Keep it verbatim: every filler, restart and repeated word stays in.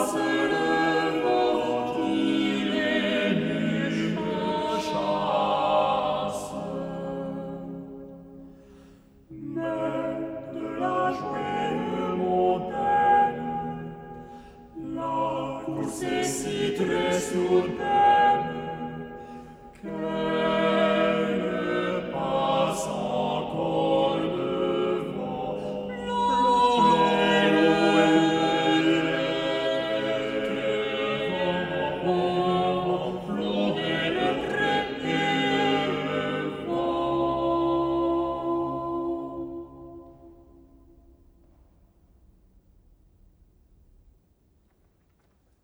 chasse le vent qui les nuages chasse. Mais de la jouée mondaine, la course est si très soudaine que